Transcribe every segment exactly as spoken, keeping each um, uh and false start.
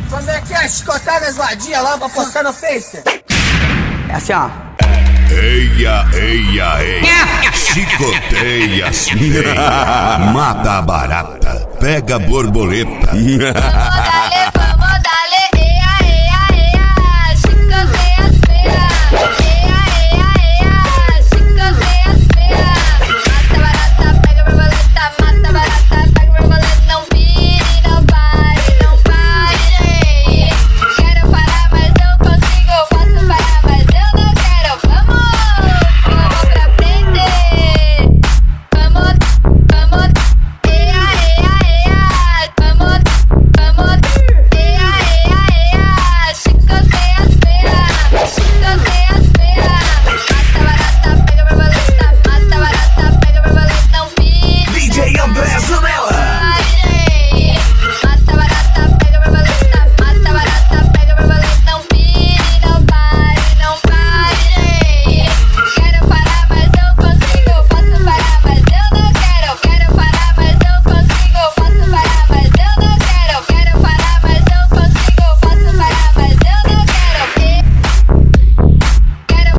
Quando é que é chicotadas vadia lá pra postar no Face? É assim, ó. Eia, eia, eia, chicoteia as feias, mata a barata, pega a borboleta. Vamos dale, vamos dale, eia, eia, eia, chicoteia as feias. Eia, eia, eia, chicoteia as feias. Mata barata, pega a borboleta, mata barata, pega a borboleta. Não vire, não pare, não pare. Quero parar, mas não consigo. Posso parar, mas eu não quero. Vamos! Vamos pra aprender. Vamos, vamos, eia, eia, eia. Vamos, vamos, eia, eia, eia. Chicoteia as feias, chicoteia as feias. Mata barata, pega a borboleta, mata barata, pega a borboleta. Não vire, D J André Zanella. pare. Mata barata, pega a borboleta, mata barata, pega a borboleta. Não vire, não pare, não pare. Quero parar, mas não consigo. Posso parar, mas eu não quero. Quero parar, mas não consigo. Posso parar, mas eu não quero. Quero parar, mas não consigo. Posso parar, mas eu não quero. Quero.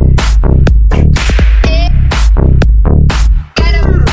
Quero.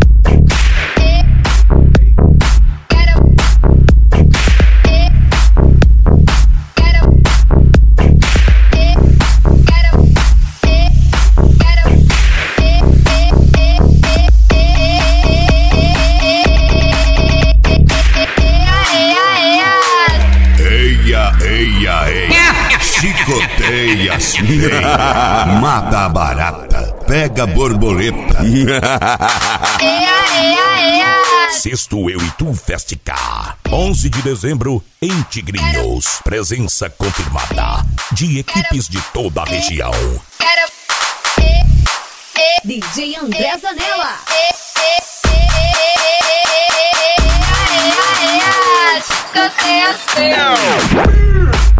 Eia, eia, eia, chicoteia as feias, mata a barata, pega a borboleta. Sexto Eu e Tu Festica, onze de dezembro em Tigrinhos. Presença confirmada de equipes de toda a região. D J André Zanella. Chicoteia as feias.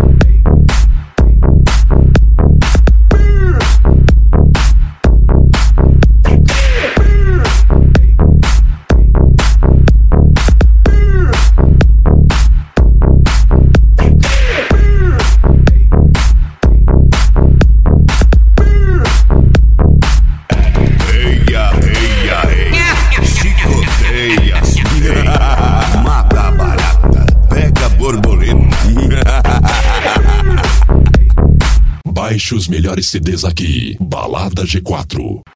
Eia, eia, eia, chicoteia as feias, mata a barata, pega a borboleta. Baixe os melhores C Ds aqui. Balada G quatro.